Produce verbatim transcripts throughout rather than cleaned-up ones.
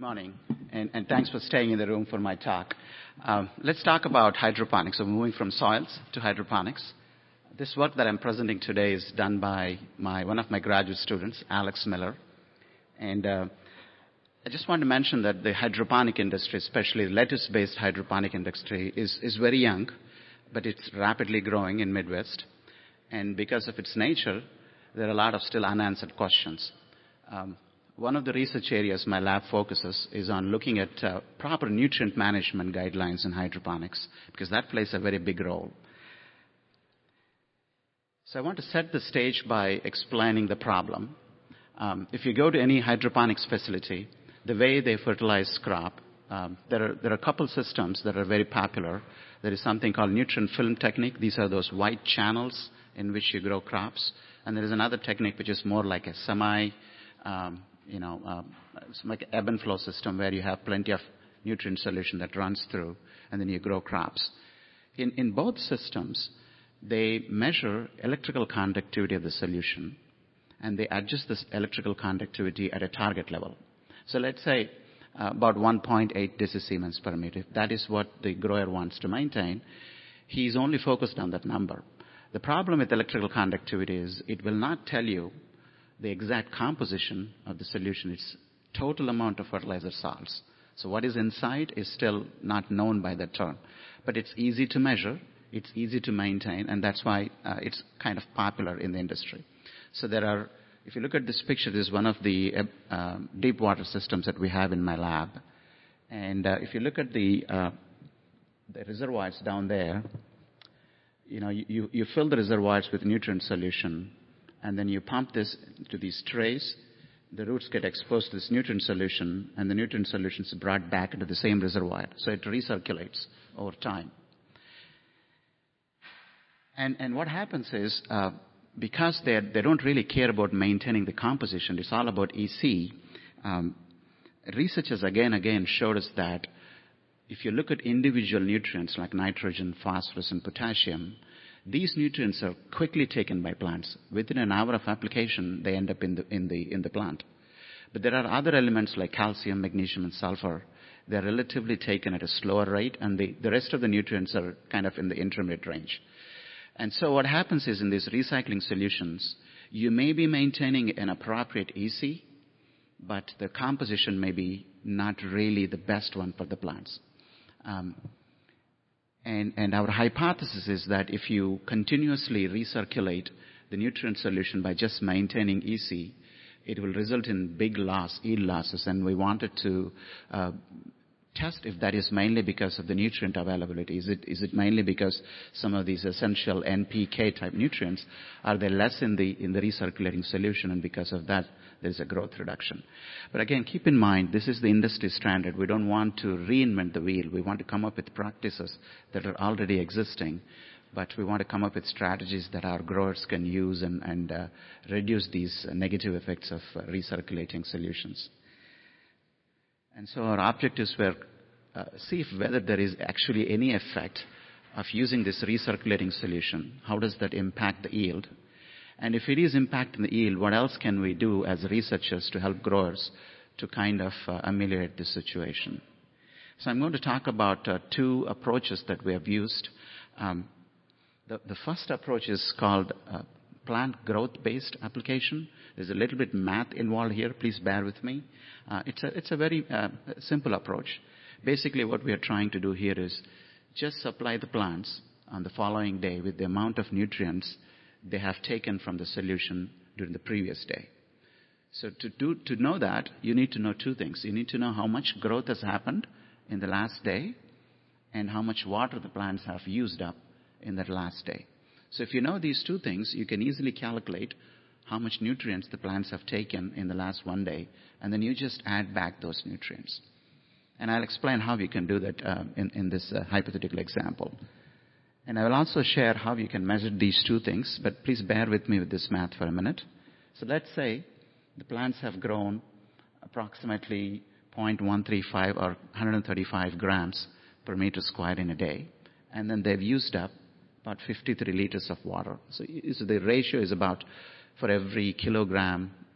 morning, and, and thanks for staying in the room for my talk. Um, let's talk about hydroponics, so moving from soils to hydroponics. This work that I'm presenting today is done by my, one of my graduate students, Alex Miller. And uh, I just want to mention that the hydroponic industry, especially the lettuce-based hydroponic industry, is, is very young, but it's rapidly growing in Midwest. And because of its nature, there are a lot of still unanswered questions. Um, One of the research areas my lab focuses is on looking at uh, proper nutrient management guidelines in hydroponics, because that plays a very big role. So I want to set the stage by explaining the problem. Um, if you go to any hydroponics facility, the way they fertilize crop, um, there are there are a couple systems that are very popular. There is something called nutrient film technique. These are those white channels in which you grow crops. And there is another technique which is more like a semi um, you know, um, it's like an ebb and flow system where you have plenty of nutrient solution that runs through, and then you grow crops. In, in both systems, they measure electrical conductivity of the solution, and they adjust this electrical conductivity at a target level. So let's say uh, about one point eight decisiemens per meter. If that is what the grower wants to maintain, he's only focused on that number. The problem with electrical conductivity is it will not tell you the exact composition of the solution. It's total amount of fertilizer salts. So what is inside is still not known by that term. But it's easy to measure, it's easy to maintain, and that's why uh, it's kind of popular in the industry. So there are, if you look at this picture, this is one of the uh, deep water systems that we have in my lab. And uh, if you look at the, uh, the reservoirs down there, you know, you, you fill the reservoirs with nutrient solution, and then you pump this to these trays. The roots get exposed to this nutrient solution, and the nutrient solution is brought back into the same reservoir. So it recirculates over time. And, and what happens is, uh, because they they don't really care about maintaining the composition, it's all about E C, um, researchers again and again showed us that if you look at individual nutrients like nitrogen, phosphorus, and potassium, these nutrients are quickly taken by plants. Within an hour of application, they end up in the, in the, in the plant. But there are other elements like calcium, magnesium, and sulfur. They're relatively taken at a slower rate, and the, the rest of the nutrients are kind of in the intermediate range. And so what happens is in these recycling solutions, you may be maintaining an appropriate E C, but the composition may be not really the best one for the plants. Um, And, and our hypothesis is that if you continuously recirculate the nutrient solution by just maintaining E C, it will result in big loss, yield losses, and we wanted to uh, test if that is mainly because of the nutrient availability. Is it, is it mainly because some of these essential N P K type nutrients, are they less in the, in the recirculating solution, and because of that, there's a growth reduction. But again, keep in mind, this is the industry standard. We don't want to reinvent the wheel. We want to come up with practices that are already existing, but we want to come up with strategies that our growers can use and, and uh, reduce these uh, negative effects of uh, recirculating solutions. And so our objectives were uh, see if whether there is actually any effect of using this recirculating solution. How does that impact the yield? And if it is impacting the yield, what else can we do as researchers to help growers to kind of uh, ameliorate this situation? So I'm going to talk about uh, two approaches that we have used. Um, the, the first approach is called uh, plant growth-based application. There's a little bit math involved here. Please bear with me. Uh, it's a, it's a very uh, simple approach. Basically, what we are trying to do here is just supply the plants on the following day with the amount of nutrients they have taken from the solution during the previous day. So to, do, to know that, you need to know two things. You need to know how much growth has happened in the last day and how much water the plants have used up in that last day. So if you know these two things, you can easily calculate how much nutrients the plants have taken in the last one day, and then you just add back those nutrients. And I'll explain how you can do that uh, in, in this uh, hypothetical example. And I will also share how you can measure these two things, but please bear with me with this math for a minute. So let's say the plants have grown approximately zero point one three five or one hundred thirty-five grams per meter squared in a day, and then they've used up about fifty-three liters of water. So, so the ratio is about, for every kilogram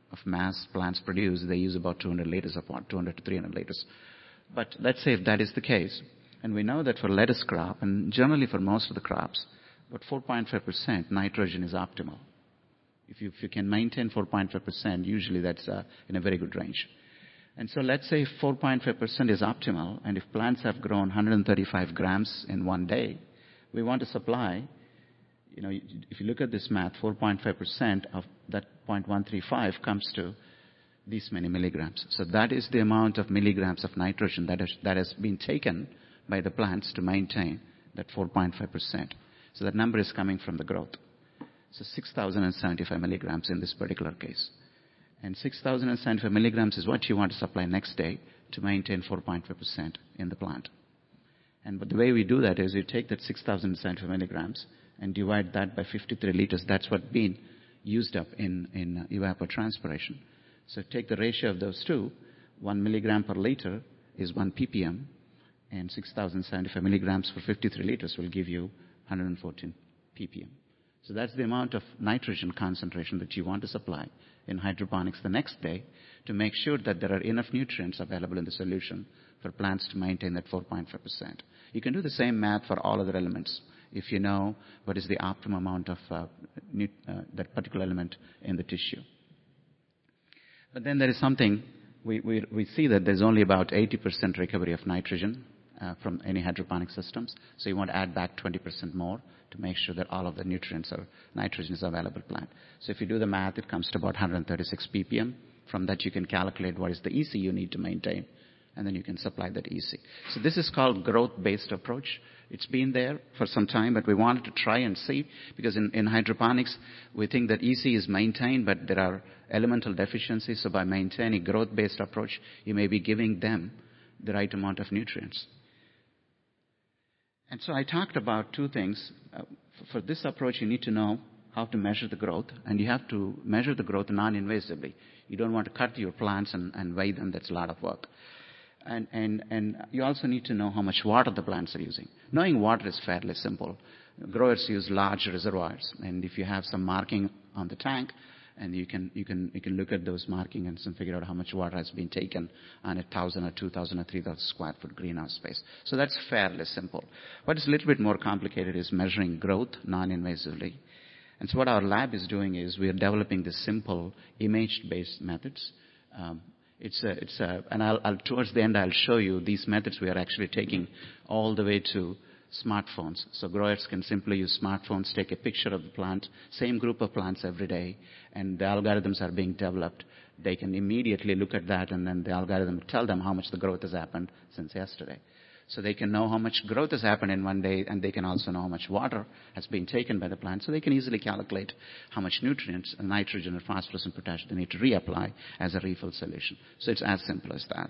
of mass plants produce, they use about two hundred liters of water, two hundred to three hundred liters. But let's say if that is the case, and we know that for lettuce crop, and generally for most of the crops, about four point five percent nitrogen is optimal. If you, if you can maintain four point five percent, usually that's uh, in a very good range. And so let's say four point five percent is optimal, and if plants have grown one hundred thirty-five grams in one day, we want to supply, you know, if you look at this math, four point five percent of that zero point one three five comes to these many milligrams. So that is the amount of milligrams of nitrogen that has, that has been taken by the plants to maintain that four point five percent. So that number is coming from the growth. So six thousand seventy-five milligrams in this particular case. And six thousand seventy-five milligrams is what you want to supply next day to maintain four point five percent in the plant. And but the way we do that is you take that six thousand seventy-five milligrams and divide that by fifty-three liters. That's what's been used up in, in uh, evapotranspiration. So take the ratio of those two. One milligram per liter is one ppm, and six thousand seventy-five milligrams for fifty-three liters will give you one hundred fourteen ppm. So that's the amount of nitrogen concentration that you want to supply in hydroponics the next day to make sure that there are enough nutrients available in the solution for plants to maintain that four point five percent. You can do the same math for all other elements if you know what is the optimum amount of uh, nu- uh, that particular element in the tissue. But then there is something, we, we, we see that there's only about eighty percent recovery of nitrogen uh, from any hydroponic systems. So you want to add back twenty percent more to make sure that all of the nutrients or nitrogen is available plant. So if you do the math, it comes to about one hundred thirty-six ppm. From that you can calculate what is the E C you need to maintain, and then you can supply that E C. So this is called growth-based approach. It's been there for some time, but we wanted to try and see, because in, in hydroponics, we think that E C is maintained, but there are elemental deficiencies. So by maintaining growth-based approach, you may be giving them the right amount of nutrients. And so I talked about two things. Uh, for this approach, you need to know how to measure the growth, and you have to measure the growth non-invasively. You don't want to cut your plants and, and weigh them. That's a lot of work. And, and, and you also need to know how much water the plants are using. Knowing water is fairly simple. Growers use large reservoirs, and if you have some marking on the tank, and you can, you can, you can look at those markings and figure out how much water has been taken on a thousand or two thousand or three thousand square foot greenhouse space. So that's fairly simple. What is a little bit more complicated is measuring growth non-invasively. And so what our lab is doing is we are developing this simple image-based methods. Um, it's a, it's a, and I'll, I'll, towards the end I'll show you these methods we are actually taking all the way to smartphones. So growers can simply use smartphones, take a picture of the plant, same group of plants every day, and the algorithms are being developed. They can immediately look at that, and then the algorithm will tell them how much the growth has happened since yesterday. So they can know how much growth has happened in one day, and they can also know how much water has been taken by the plant. So they can easily calculate how much nutrients, nitrogen or phosphorus and potassium they need to reapply as a refill solution. So it's as simple as that.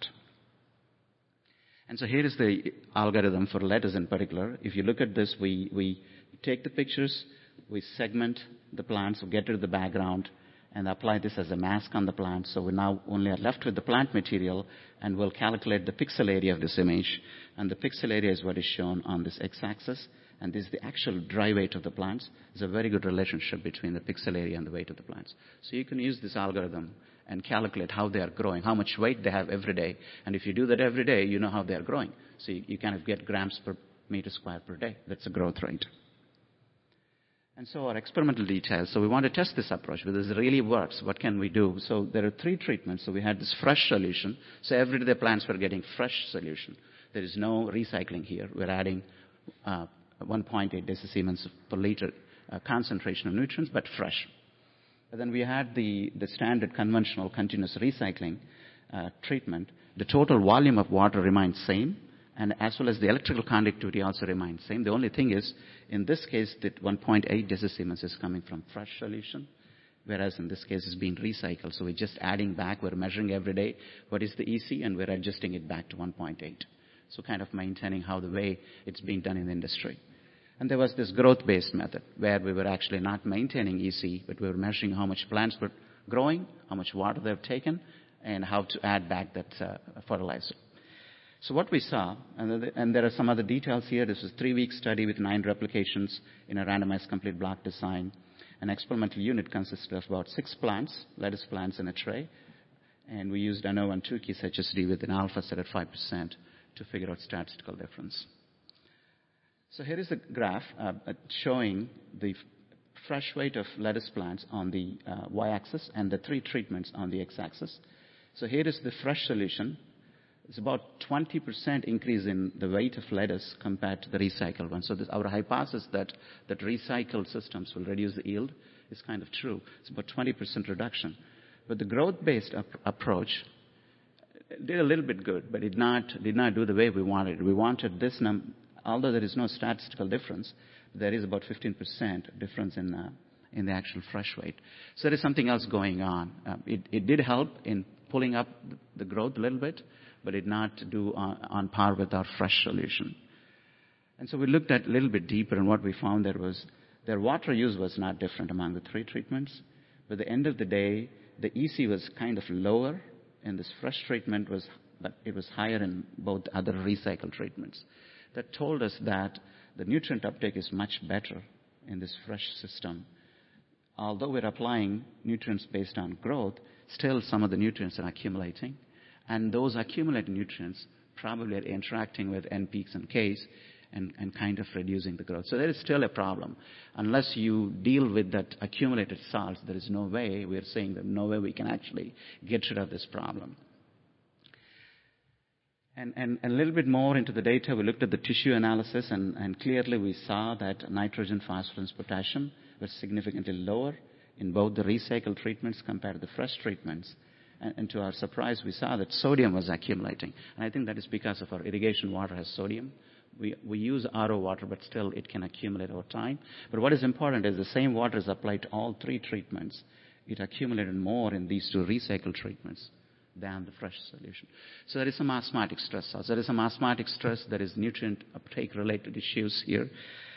And so here is the algorithm for lettuce in particular. If you look at this, we, we take the pictures, we segment the plants, we get rid of the background, and apply this as a mask on the plant. So we now only are left with the plant material, and we'll calculate the pixel area of this image. And the pixel area is what is shown on this x-axis, and this is the actual dry weight of the plants. There's a very good relationship between the pixel area and the weight of the plants. So you can use this algorithm and calculate how they are growing, how much weight they have every day. And if you do that every day, you know how they are growing. So you, you kind of get grams per meter square per day. That's a growth rate. And so our experimental details, so we want to test this approach, whether this really works. What can we do? So there are three treatments. So we had this fresh solution. So every day the plants were getting fresh solution. There is no recycling here. We're adding uh, one point eight decisiemens per liter uh, concentration of nutrients, but fresh. But then we had the, the standard conventional continuous recycling uh, treatment. The total volume of water remains same, and as well as the electrical conductivity also remains same. The only thing is, in this case, that one point eight decisiemens is coming from fresh solution, whereas in this case it's being recycled. So we're just adding back, we're measuring every day what is the E C, and we're adjusting it back to one point eight. So kind of maintaining how the way it's being done in the industry. And there was this growth-based method where we were actually not maintaining E C, but we were measuring how much plants were growing, how much water they've taken, and how to add back that uh, fertilizer. So what we saw, and, and there are some other details here. This was a three-week study with nine replications in a randomized complete block design. an experimental unit consisted of about six plants, lettuce plants in a tray, and we used ANOVA and Tukey's H S D with an alpha set at five percent to figure out statistical difference. So here is a graph uh, showing the fresh weight of lettuce plants on the uh, y-axis and the three treatments on the x-axis. So here is the fresh solution. It's about twenty percent increase in the weight of lettuce compared to the recycled one. So this, our hypothesis that, that recycled systems will reduce the yield is kind of true. It's about twenty percent reduction. But the growth-based ap- approach did a little bit good, but did not, did not do the way we wanted. We wanted this number, although there is no statistical difference, there is about fifteen percent difference in, uh, in the actual fresh weight. So there is something else going on. Uh, it, it did help in pulling up the growth a little bit, but did not do on, on par with our fresh solution. And so we looked at a little bit deeper, and what we found there was their water use was not different among the three treatments. But at the end of the day, the E C was kind of lower, and this fresh treatment was, but it was higher in both other recycled treatments. That told us that the nutrient uptake is much better in this fresh system. Although we're applying nutrients based on growth, still some of the nutrients are accumulating. And those accumulated nutrients probably are interacting with N peaks and Ks and, and kind of reducing the growth. So there is still a problem. Unless you deal with that accumulated salts, there is no way, we're saying that no way we can actually get rid of this problem. And, and, and a little bit more into the data, we looked at the tissue analysis, and, and clearly we saw that nitrogen, phosphorus, potassium were significantly lower in both the recycled treatments compared to the fresh treatments. And, and to our surprise, we saw that sodium was accumulating. And I think that is because of our irrigation water has sodium. We, we use R O water, but still it can accumulate over time. But what is important is the same water is applied to all three treatments. It accumulated more in these two recycled treatments than the fresh solution. So there is some osmotic stress. So there is some osmotic stress. There is nutrient uptake related issues here.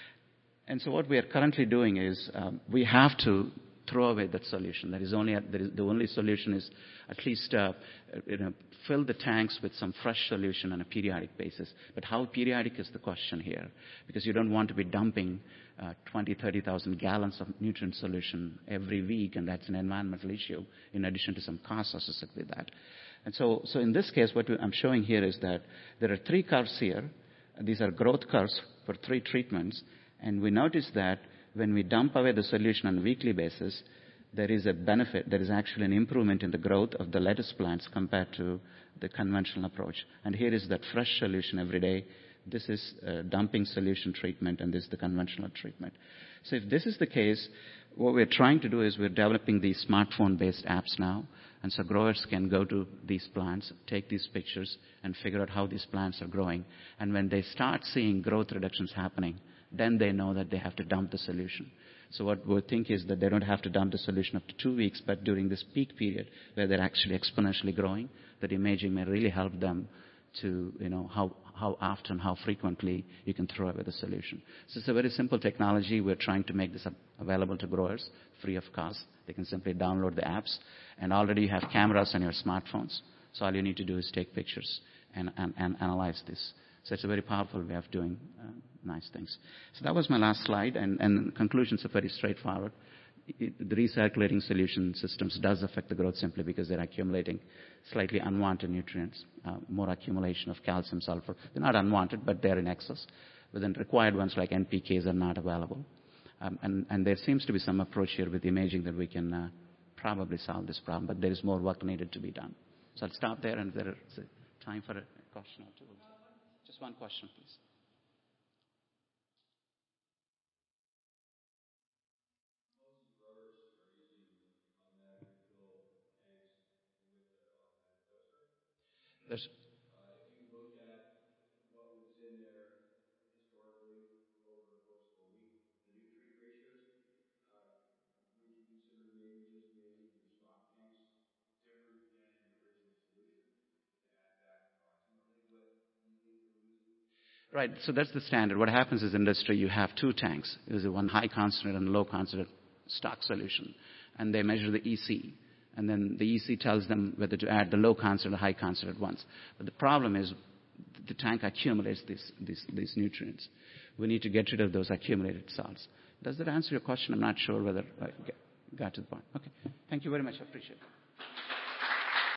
And so what we are currently doing is um, we have to throw away that solution. There is only a, there is, the only solution is at least uh, you know, fill the tanks with some fresh solution on a periodic basis. But how periodic is the question here? Because you don't want to be dumping uh, twenty, thirty thousand gallons of nutrient solution every week, and that's an environmental issue in addition to some costs associated with that. And so, so in this case, what I'm showing here is that there are three curves here. These are growth curves for three treatments, and we notice that when we dump away the solution on a weekly basis, there is a benefit. There is actually an improvement in the growth of the lettuce plants compared to the conventional approach. And here is that fresh solution every day. This is a dumping solution treatment, and this is the conventional treatment. So if this is the case, what we're trying to do is we're developing these smartphone-based apps now. And so growers can go to these plants, take these pictures, and figure out how these plants are growing. And when they start seeing growth reductions happening, then they know that they have to dump the solution. So what we think is that they don't have to dump the solution up to two weeks, but during this peak period where they're actually exponentially growing, that imaging may really help them to, you know, how, how often, how frequently you can throw away the solution. So it's a very simple technology. We're trying to make this available to growers free of cost. They can simply download the apps, and already you have cameras on your smartphones. So all you need to do is take pictures and, and, and analyze this. So it's a very powerful way of doing uh, nice things. So that was my last slide, and, and conclusions are very straightforward. It, the recirculating solution systems does affect the growth simply because they're accumulating slightly unwanted nutrients, uh, more accumulation of calcium, sulfur. They're not unwanted, but they're in excess. But then required ones like N P Ks are not available. Um, and, and there seems to be some approach here with imaging that we can uh, probably solve this problem, but there is more work needed to be done. So I'll stop there, and if there is time for a question or two. Just one question, please. There's, uh, if you look at what was in there historically over the course of a week, the nutrient ratios, uh, would you consider maybe just making your stock tanks different than the original solution to add back approximately what you think you're losing? right, so that's the standard. What happens is in industry, you have two tanks. There's a one high concentrate and low concentrate stock solution, and they measure the E C. And then the E C tells them whether to add the low concentrate or high concentrate ones. But the problem is the tank accumulates these, these, these nutrients. We need to get rid of those accumulated salts. Does that answer your question? I'm not sure whether I got to the point. Okay. Thank you very much. I appreciate it.